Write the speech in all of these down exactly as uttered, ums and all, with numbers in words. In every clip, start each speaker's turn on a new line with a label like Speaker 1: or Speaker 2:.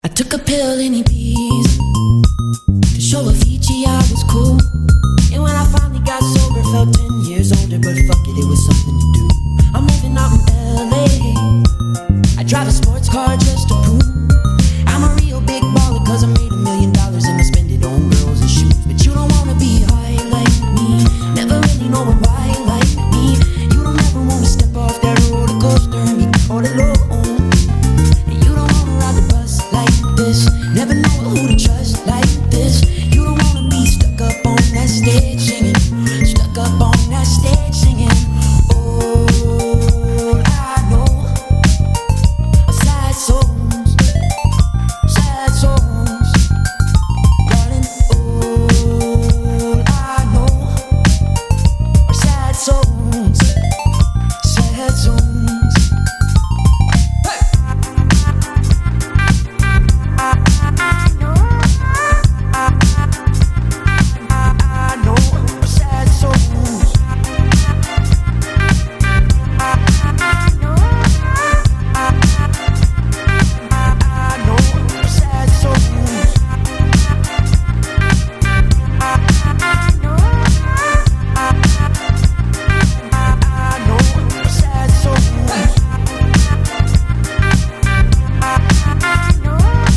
Speaker 1: I took a pill in Ibiza to show Avicii I was cool. And when I finally got sober, felt ten years older. But fuck it, it was something to do. I'm living out in L A. I drive a sports car just to prove I'm a real big baller, cause I made a million dollars and I spend it on girls and shoes. But you don't wanna be high like me, never really know a ride like me. You don't ever wanna step off that roller coaster and be all alone. And you don't wanna ride the bus like this, never know who to trust like this. You don't wanna be stuck up on that stage singing, stuck up on that stage singing. Oh, I know sad songs, sad songs, darling. All I know are sad songs, sad songs. Hey! I know, I know are sad songs. I know, I know are sad songs. I know, I know are sad songs. I know,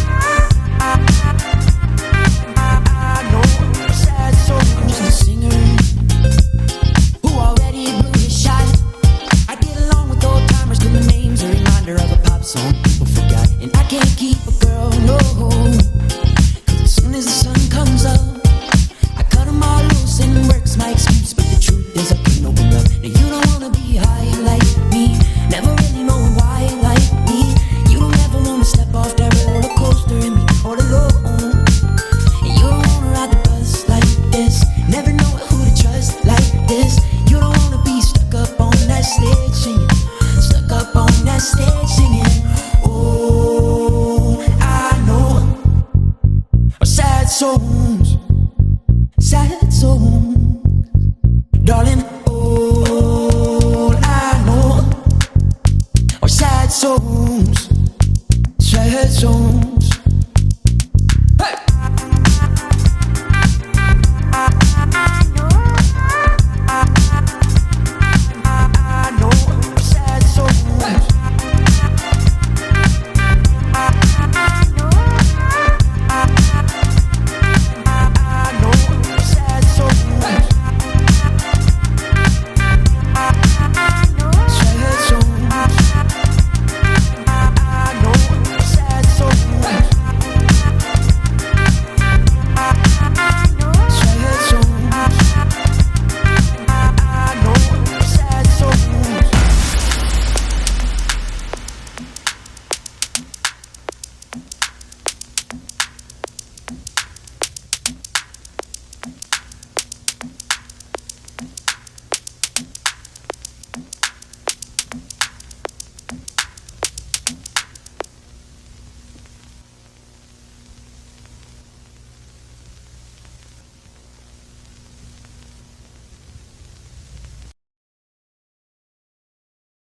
Speaker 1: I know are sad songs. I'm just a singer who already blew his shot. I get along with old timers, cause my name's a reminder of a pop song people forgot. And I can't keep a girl, no, cause as soon as the sun comes up, I cut them all loose and work's my excuse. But the truth is I can't no one up. Now you don't wanna be high like me, never really know why like me. You don't ever wanna step off that roller coaster and be all alone. And you don't wanna ride the bus like this, never know who to trust like this. You don't wanna be stuck up on that stage singing, stuck up on that stage singing. Oh, I know are sad songs, sad songs, darling. All I know are sad songs, sad songs.